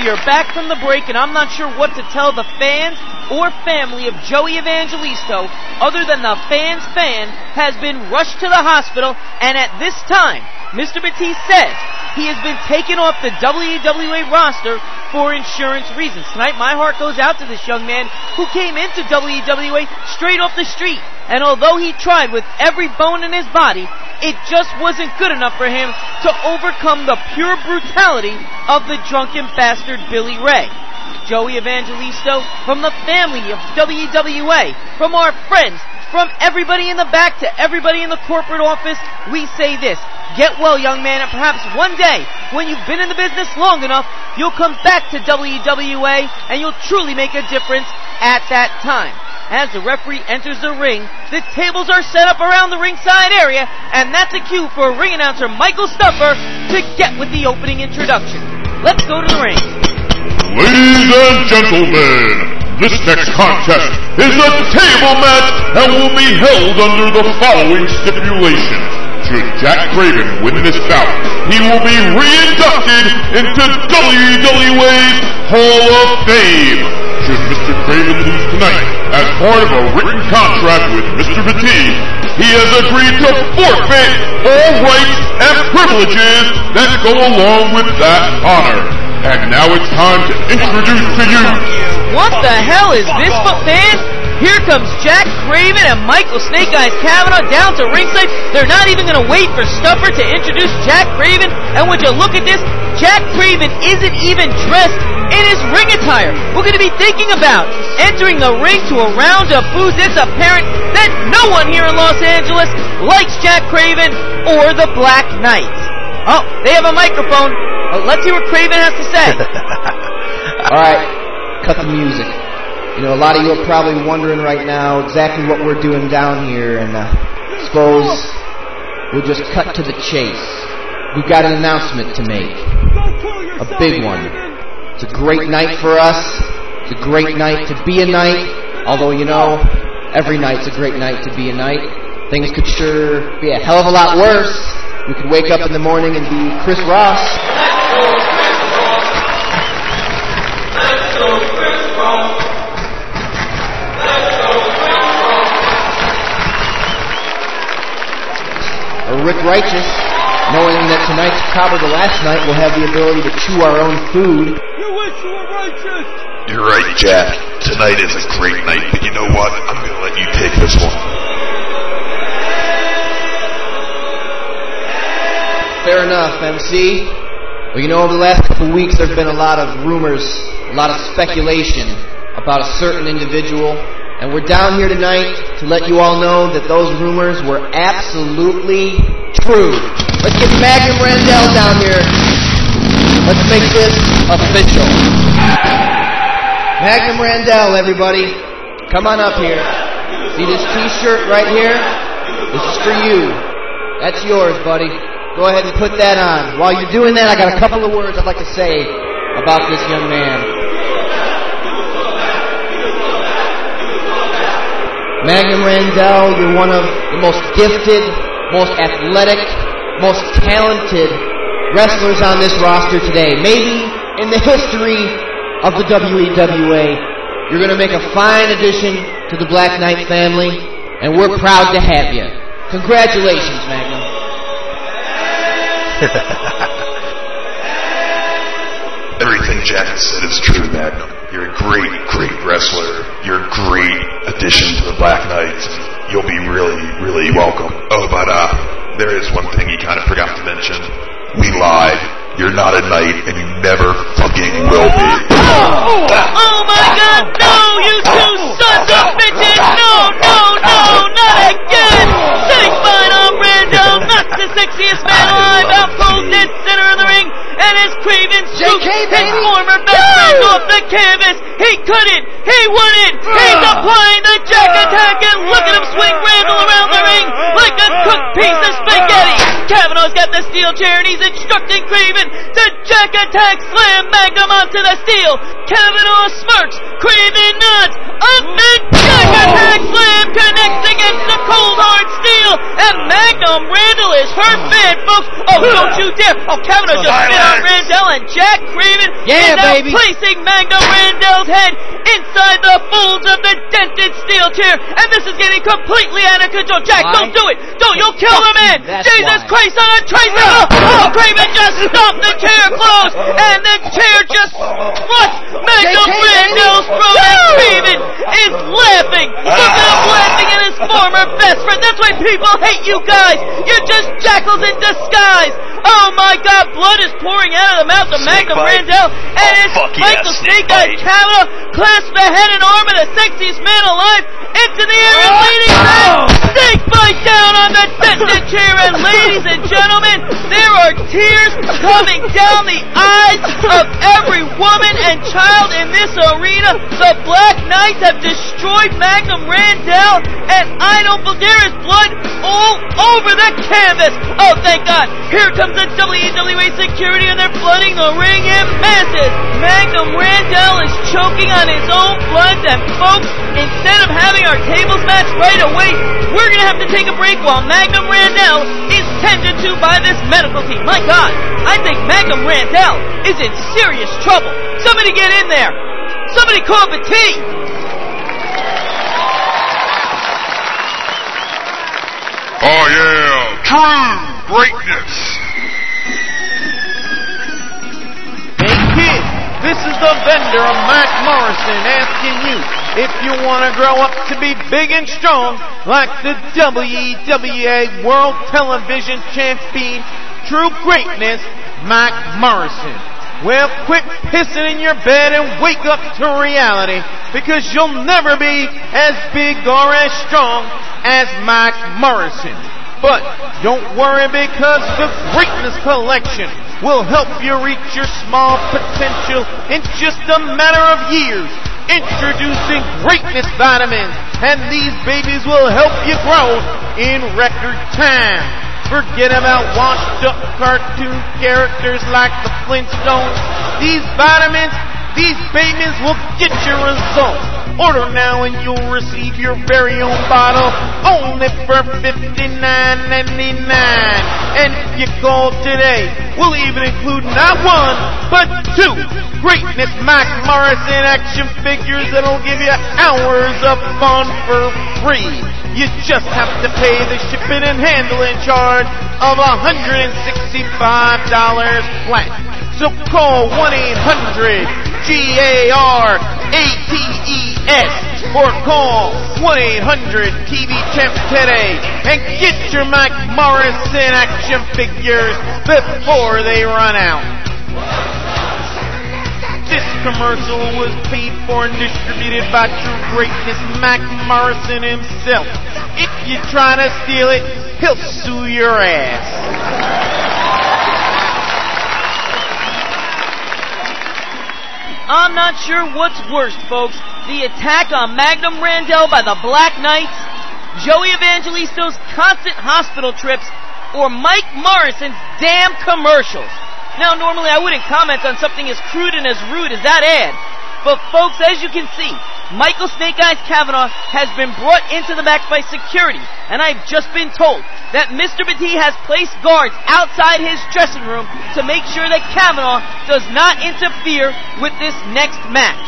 We are back from the break, and I'm not sure what to tell the fans or family of Joey Evangelisto other than the fan's fan has been rushed to the hospital, and at this time, Mr. Batiste says he has been taken off the WWA roster for insurance reasons. Tonight, my heart goes out to this young man who came into WWA straight off the street, and although he tried with every bone in his body, it just wasn't good enough for him to overcome the pure brutality of the drunken bastard Billy Ray. Joey Evangelisto, from the family of WWA, from our friends, from everybody in the back to everybody in the corporate office, we say this: get well, young man, and perhaps one day, when you've been in the business long enough, you'll come back to WWA and you'll truly make a difference at that time. As the referee enters the ring, the tables are set up around the ringside area, and that's a cue for ring announcer Michael Stuffer to get with the opening introduction. Let's go to the ring. Ladies and gentlemen, this next contest is a table match and will be held under the following stipulations. Should Jack Craven win this bout, he will be re-inducted into WWA's Hall of Fame. Should Mr. Craven lose tonight, as part of a written contract with Mr. Batiste, he has agreed to forfeit all rights and privileges that go along with that honor. And now it's time to introduce to you... What the hell is this, man? Here comes Jack Craven and Michael Snake Eyes Cavanaugh down to ringside. They're not even going to wait for Stuffer to introduce Jack Craven. And would you look at this? Jack Craven isn't even dressed in his ring attire. We're going to be thinking about entering the ring to a round of booze. It's apparent that no one here in Los Angeles likes Jack Craven or the Black Knights. Oh, they have a microphone. Let's hear what Craven has to say. All right, cut the music. You know, a lot of you are probably wondering right now exactly what we're doing down here, and suppose we'll just cut to the chase. We've got an announcement to make. A big one. It's a great night for us. It's a great night to be a knight. Although, you know, every night's a great night to be a knight. Things could sure be a hell of a lot worse. We could wake up in the morning and be Chris Ross. Or Rick Righteous, knowing that tonight's probably the last night, we'll have the ability to chew our own food. You wish you were righteous! You're right, Jack. Tonight is a great night, but you know what? I'm going to let you take this one. Fair enough, MC. Well, you know, over the last couple of weeks, there's been a lot of rumors, a lot of speculation about a certain individual. And we're down here tonight to let you all know that those rumors were absolutely true. Let's get Magnum Randell down here. Let's make this official. Magnum Randell, everybody. Come on up here. See this t-shirt right here? This is for you. That's yours, buddy. Go ahead and put that on. While you're doing that, I got a couple of words I'd like to say about this young man. Magnum Randell, you're one of the most gifted, most athletic, most talented wrestlers on this roster today. Maybe in the history of the WEWA. You're going to make a fine addition to the Black Knight family, and we're proud to have you. Congratulations, Magnum. Everything Jack said is true, Magnum. You're a great, great wrestler. You're a great addition to the Black Knights. You'll be really, really welcome. Oh, but there is one thing he kind of forgot to mention. We lied. You're not a knight, and you never fucking will be. Oh my God, no, you two sons of bitches! No, not again! Sitting fine on Randall, not the sexiest man alive, out posed in center of the ring, and as Craven scoops his former best friend off the canvas, he couldn't, he wouldn't, he's applying the Jack Attack, and look at him swing Randall around the ring like a cooked piece of spaghetti. Cavanaugh's got the steel chair, and he's instructing Craven to Jack Attack slam Magnum onto the steel. Cavanaugh smirks, Craven nods, up and Jack Attack slam connects against the cold hard steel. Steel, and Magnum Randall is her fan, folks. Oh, don't you dare. Oh, Kavanaugh just spit on Randall, and Jack Craven is now placing Magnum Randall's head inside the folds of the dented steel chair, and this is getting completely out of control. Jack, don't do it. Don't, you'll kill the man. Jesus Christ on a tricycle. Oh, Craven just stomped the chair closed, and the chair just crushed Magnum Randall's throat, and Craven is laughing. Look at him laughing at his former best friend. That's why people hate you guys. You're just jackals in disguise. Oh my God, blood is pouring out of the mouth of Magnum Randall, and it's Michael Snake Eyes Kavanaugh clasps the head and arm of the sexiest man alive into the air and leaning back. Snake bite down on the dented chair, and ladies and gentlemen, there are tears coming down the eyes of every woman and child in this arena. The Black Knights have destroyed Magnum Randall, and there is blood all over the canvas. Oh, thank God. Here comes the WWE security, and they're flooding the ring in masses. Magnum Randall is choking on his own blood, and folks, instead of having our tables match right away, we're going to have to take a break while Magnum Randall is tended to by this medical team. My God, I think Magnum Randall is in serious trouble. Somebody get in there. Somebody call the team. Oh yeah, true greatness. Hey kid, this is the vendor of Mac Morrison asking you if you want to grow up to be big and strong like the WWA World Television Champion, True Greatness, Mac Morrison. Well, quit pissing in your bed and wake up to reality, because you'll never be as big or as strong as Mac Morrison. But don't worry, because the Greatness Collection will help you reach your small potential in just a matter of years. Introducing Greatness Vitamins, and these babies will help you grow in record time. Forget about washed-up cartoon characters like the Flintstones. These vitamins, these babies will get you results. Order now and you'll receive your very own bottle only for $59.99. And if you call today, we'll even include not one, but two Greatness Mac Morrison action figures that'll give you hours of fun for free. You just have to pay the shipping and handling charge of $165 flat. So call 1-800-GARATES or call 1-800-TV-CHAMP today and get your Mac Morrison action figures before they run out. This commercial was paid for and distributed by True Greatness Mac Morrison himself. If you try to steal it, he'll sue your ass. I'm not sure what's worst, folks. The attack on Magnum Randall by the Black Knights, Joey Evangelisto's constant hospital trips, or Mike Morrison's damn commercials. Now, normally I wouldn't comment on something as crude and as rude as that ad. But folks, as you can see, Michael Snake Eyes Kavanaugh has been brought into the back by security. And I've just been told that Mr. Batiste has placed guards outside his dressing room to make sure that Kavanaugh does not interfere with this next match.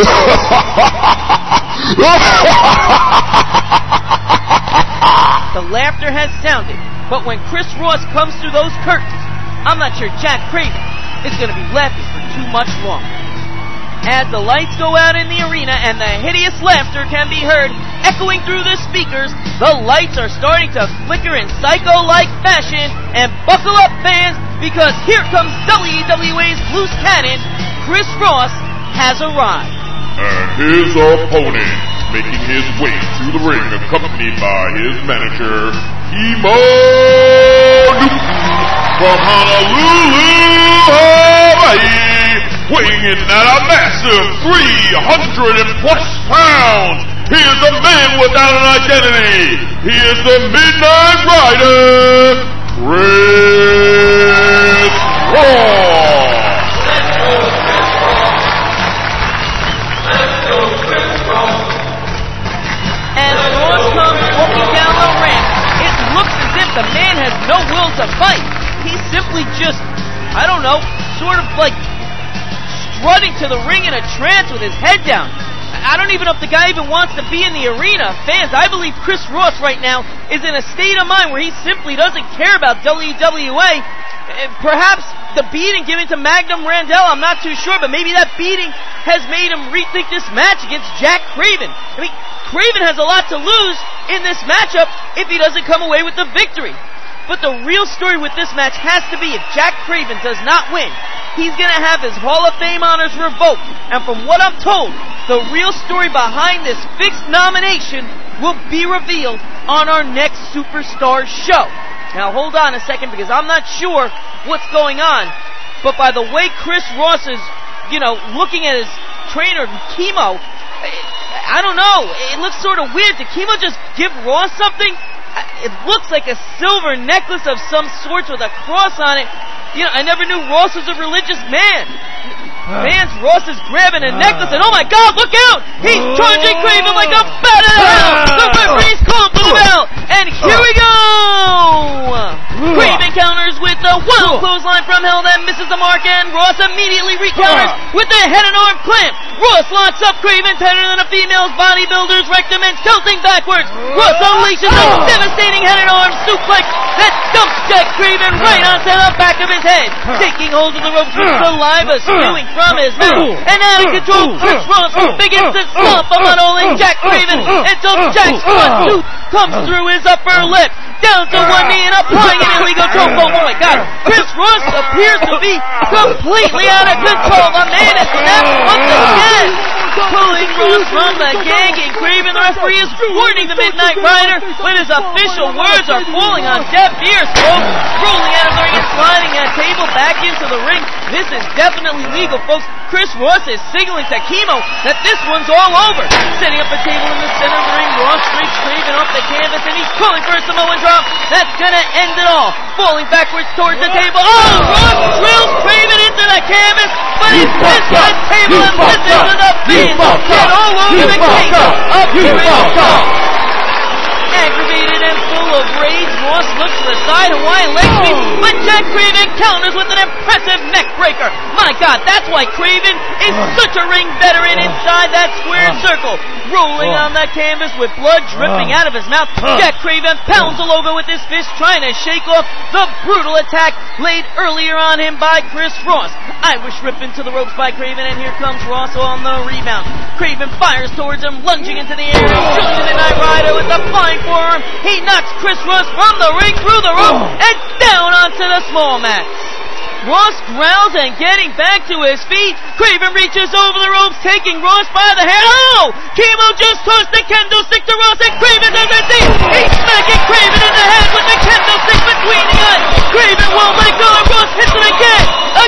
The laughter has sounded, but when Chris Ross comes through those curtains, I'm not sure Jack Craven is going to be laughing for too much longer. As the lights go out in the arena and the hideous laughter can be heard echoing through the speakers, the lights are starting to flicker in psycho-like fashion, and buckle up, fans, because here comes WWA's loose cannon. Chris Ross has arrived. And his opponent, making his way to the ring, accompanied by his manager, Kimo Newton, from Honolulu, Hawaii, weighing in at a massive 300+ pounds. He is a man without an identity. He is the Midnight Rider, Chris Ross. As Ross comes walking down the ramp, it looks fight. He's simply just, I don't know, sort of like strutting to the ring in a trance with his head down. I don't even know if the guy even wants to be in the arena. Fans, I believe Chris Ross right now is in a state of mind where he simply doesn't care about WWA. Perhaps the beating given to Magnum Randell, I'm not too sure, but maybe that beating has made him rethink this match against Jack Craven. I mean, Craven has a lot to lose in this matchup if he doesn't come away with the victory. But the real story with this match has to be if Jack Craven does not win, he's going to have his Hall of Fame honors revoked. And from what I'm told, the real story behind this fixed nomination will be revealed on our next Superstar show. Now hold on a second because I'm not sure what's going on. But by the way Chris Ross is, looking at his trainer, Chemo, I don't know. It looks sort of weird. Did Chemo just give Ross something? It looks like a silver necklace of some sort with a cross on it. I never knew Ross was a religious man. Fans, Ross is grabbing a necklace, and oh my God, look out! He's charging Craven like a bat out of hell! The referee's called for the bell, and here we go! Craven counters with the wild clothesline from hell that misses the mark, and Ross immediately recounters with the head and arm clamp. Ross locks up Craven tighter than a female's bodybuilder's rectum and tilting backwards. Ross unleashes a devastating head and arm suplex that dumps Jack Craven right onto the back of his head. Taking hold of the ropes with saliva spewing from his mouth. And out of control, Chris Ross begins to stomp on only Jack Craven until Jack's front tooth comes through his upper lip. Down to one knee and applying an illegal chokehold. Oh my God. Chris Ross appears to be completely out of control. The man is snapped once again. Pulling Ross from the ganging Craven. The referee is warning the Midnight Rider, but his official words are falling on deaf ears, folks. Rolling out of the ring and sliding that table back into the ring. This is definitely legal, folks. Chris Ross is signaling to Chemo that this one's all over. Setting up a table in the center of the ring, Ross drapes Craven off the canvas, and he's calling for a Samoan drop. That's gonna end it all. Falling backwards towards the table. Oh, Ross drills Craven into the canvas, but he missed the table and listens to the fans get all over the case of Craven. Aggravated and full of rage, Ross looks to the side, Hawaiian leg sweep, but Jack Craven counters with an impressive neck breaker. My God, that's why Craven is such a ring veteran inside that square circle. Rolling on that canvas with blood dripping out of his mouth, Jack Craven pounds the logo with his fist, trying to shake off the brutal attack laid earlier on him by Chris Ross. Irish rip into the ropes by Craven, and here comes Ross on the rebound. Craven fires towards him, lunging into the air, and drilling the Midnight Rider with the flying forearm. He knocks Chris Ross from the ring through the rope and down onto the small mat. Ross growls and getting back to his feet. Craven reaches over the ropes, taking Ross by the hair. Oh! Chemo just tossed the kendo stick to Ross, and Craven doesn't see. He's smacking Craven in the head with the kendo stick between the eyes. Craven won't let go, and Ross hits him again.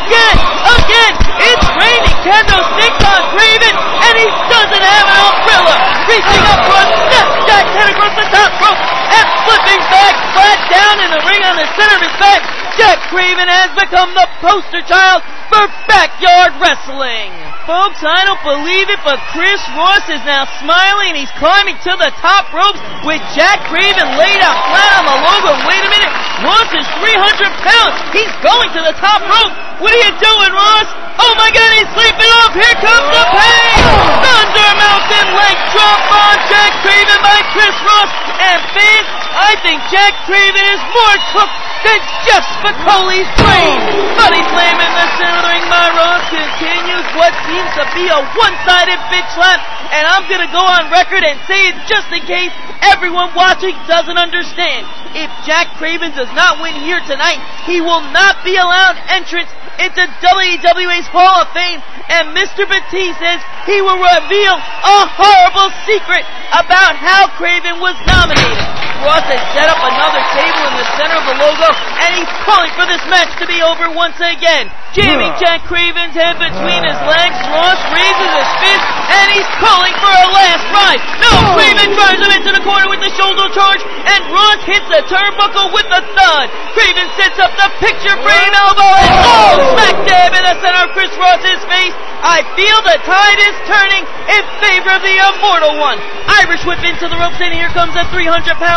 It's raining kendo sticks on Craven, and he doesn't have an umbrella. Reaching up, Ross snaps Jack's head across the top rope, and flipping back flat down in the ring on the center of his back. Jack Craven has become the poster child for backyard wrestling. Folks, I don't believe it, but Chris Ross is now smiling, and he's climbing to the top ropes with Jack Craven laid out flat on the logo. Wait a minute, Ross is 300 pounds. He's going to the top rope. What are you doing, Ross? Oh my God, he's sleeping off. Here comes the pain. Thunder Mountain leg drop on Jack Craven by Chris Ross. And fans, I think Jack Craven is more cooked than Jeff Spicoli's brain. Body slam in the center of the ring by Ross continues what seems to be a one-sided bitch slap. And I'm going to go on record and say it just in case everyone watching doesn't understand. If Jack Craven does not win here tonight, he will not be allowed entrance into WWA's Hall of Fame, and Mr. Batiste says he will reveal a horrible secret about how Craven was nominated. Ross has set up another table in the center of the logo, and he's calling for this match to be over once again. Jamming Jack Craven's head between his legs, Ross raises his fist, and he's calling for a last ride. No, Craven drives him into the corner with the shoulder charge, and Ross hits the turnbuckle with a thud. Craven sets up the picture frame elbow, and smack dab in the center of Chris Ross's face. I feel the tide is turning in favor of the Immortal One. Irish whip into the ropes, and here comes a 300-pound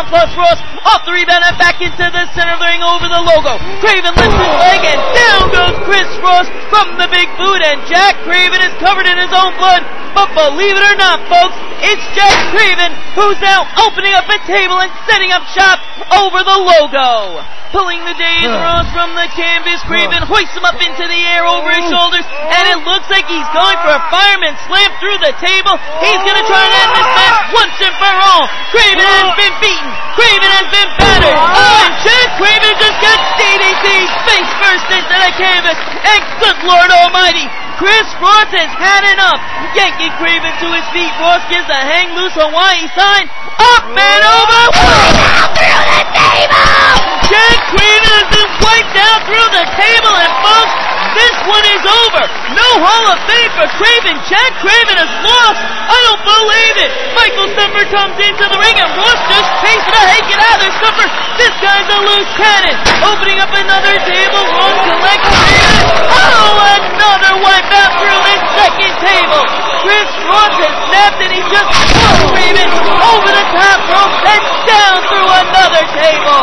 plus Ross off the rebound and back into the center of the ring over the logo. Craven lifts his leg and down goes Chris Ross from the big boot, and Jack Craven is covered in his own blood. But believe it or not, folks, it's Jack Craven who's now opening up a table and setting up shop over the logo. Pulling the Dave Ross from the canvas, Craven hoists him up into the air over his shoulders, and it looks like he's going for a fireman slam through the table. He's going to try and end this match once and for all. Craven has been beaten. Craven has been battered. Oh, and Jack Craven just got DDT'd face first into the canvas. And good Lord Almighty, Chris Ross has had enough. Yanking Craven to his feet. Ross gives a hang loose Hawaii sign. Up and over. Through the table. Jack Craven has been wiped out through the table, and folks, this one is over. No Hall of Fame for Craven. Jack Craven has lost. I don't believe it. Michael Summer comes into the ring, and Ross just chasing it. Hey, get out of there, Summer. This guy's a loose cannon. Opening up another table. Ross collects Craven. Oh, another wipe out through this second table. Chris Ross has snapped, and he just throws Craven over the top rope and down through another table.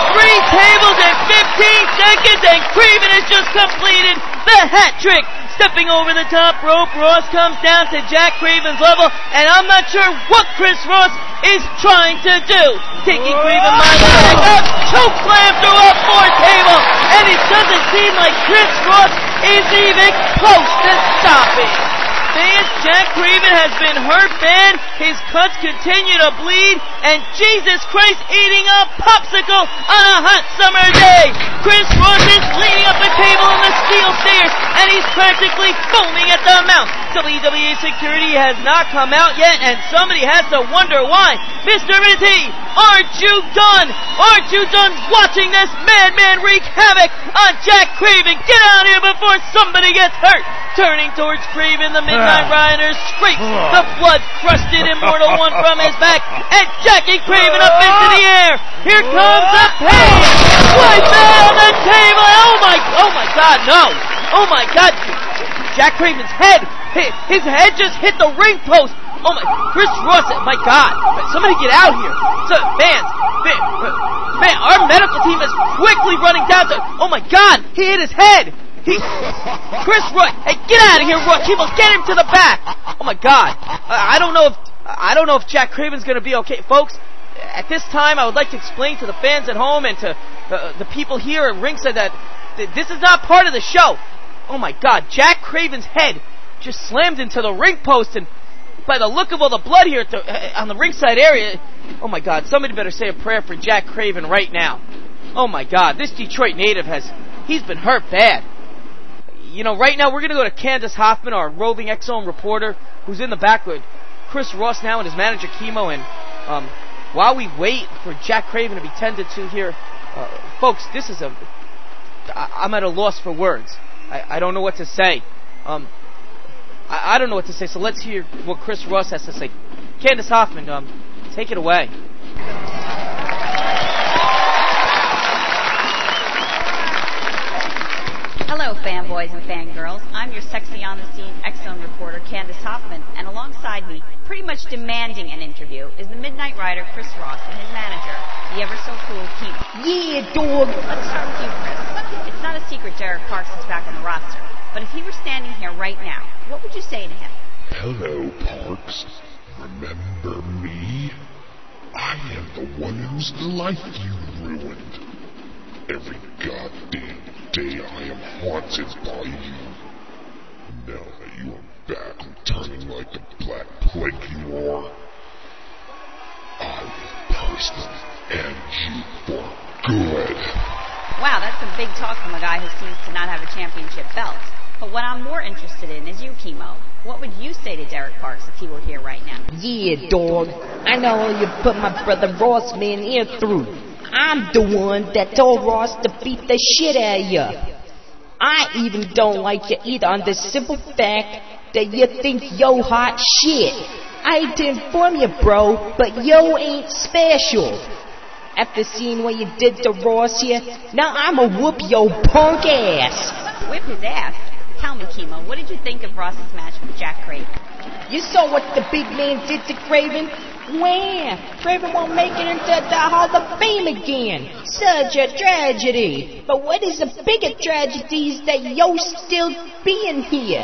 3 tables in 15 seconds, and Craven has just completed the hat trick. Stepping over the top rope, Ross comes down to Jack Craven's level, and I'm not sure what Chris Ross is trying to do. Taking Craven by the neck up, choke slam through a 4th table, and it doesn't seem like Chris Ross is even close to stopping. Fans, Jack Craven has been hurt bad. His cuts continue to bleed, and Jesus Christ, eating a popsicle on a hot summer day. Chris Ross is leaning up the table on the steel stairs, and he's practically foaming at the mouth. WWE security has not come out yet, and somebody has to wonder why. Mr. T, aren't you done? Aren't you done watching this madman wreak havoc on Jack Craven? Get out here before somebody gets hurt. Turning towards Craven, the Midnight Rider scrapes the blood-crusted Immortal One from his back, and jacking Craven up into the air. Here comes the pain. Right there on the table. Oh my God, no. Oh my God. Jack Craven's head. His head just hit the ring post. Oh my, Chris Ross, my God. Somebody get out here. So, fans, our medical team is quickly running down to, oh my God, he hit his head. Chris Ross, hey, get out of here, Ross. People, get him to the back. Oh my God. I don't know if Jack Craven's going to be okay. Folks, at this time, I would like to explain to the fans at home and to the people here at ringside that this is not part of the show. Oh my God, Jack Craven's head just slammed into the ring post, and by the look of all the blood here on the ringside area, oh my God, somebody better say a prayer for Jack Craven right now. Oh my God, this Detroit native he's been hurt bad. You know, right now we're going to go to Candace Hoffman, our roving X-Zone reporter, who's in the back with Chris Ross now and his manager Chemo. And while we wait for Jack Craven to be tended to here, folks, I'm at a loss for words. I don't know what to say. I don't know what to say, so let's hear what Chris Ross has to say. Candace Hoffman, take it away. Hello, fanboys and fangirls. I'm your sexy on-the-scene X-Zone reporter, Candace Hoffman, and alongside me, pretty much demanding an interview, is the Midnight Rider, Chris Ross, and his manager, the ever-so-cool Chemo. Yeah, dog! Let's start with you, Chris. It's not a secret Derek Parks is back on the roster, but if he were standing here right now, what would you say to him? Hello, Parks. Remember me? I am the one whose life you ruined. Every goddamn day I am haunted by you. Now that you are back returning like the black plague you are, I will personally end you for good. Wow, that's some big talk from a guy who seems to not have a championship belt. But what I'm more interested in is you, Chemo. What would you say to Derek Parks if he were here right now? Yeah, dog. I know you put my brother Ross man here through. I'm the one that told Ross to beat the shit out of you. I even don't like you either on the simple fact that you think yo hot shit. I hate to inform you, bro, but yo ain't special. After seeing what you did to Ross here, now I'ma whoop yo punk ass. Whip his ass? tell me, Chemo, what did you think of Ross's match with Jack Craven? You saw what the big man did to Craven? Wham! Craven won't make it into the Hall of Fame again. Such a tragedy. But what is a bigger tragedy is that you're still being here.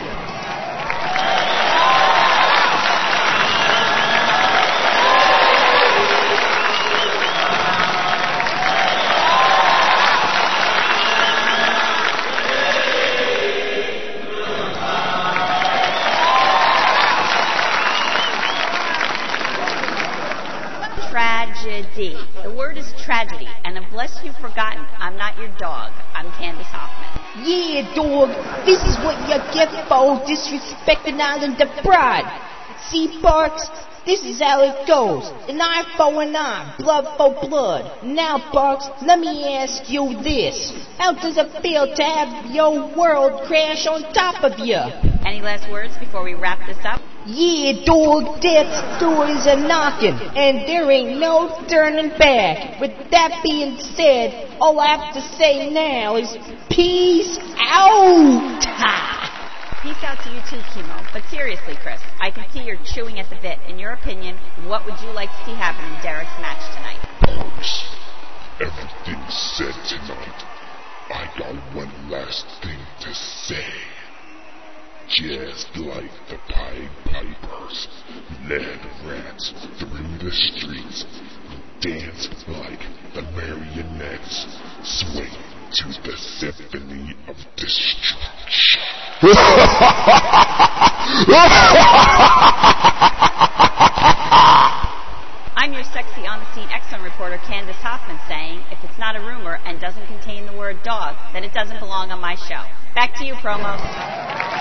Tragedy. The word is tragedy, and unless you've forgotten, I'm not your dog. I'm Candace Hoffman. Yeah, dog, this is what you get for disrespecting Islander pride. See, Parks, this is how it goes. An eye for an eye, blood for blood. Now, Parks, let me ask you this. How does it feel to have your world crash on top of you? Any last words before we wrap this up? Yeah, dog, death's doors are knocking, and there ain't no turning back. With that being said, all I have to say now is peace out! Peace out to you too, Chemo. But seriously, Chris, I can see you're chewing at the bit. In your opinion, what would you like to see happen in Derek's match tonight? Parks, everything said tonight. I got one last thing to say. Just like the Pied Pipers led rats through the streets, danced like the marionettes, swaying to the symphony of destruction. I'm your sexy on-the-scene X-Zone reporter, Candace Hoffman, saying, if it's not a rumor and doesn't contain the word dog, then it doesn't belong on my show. Back to you, Promos.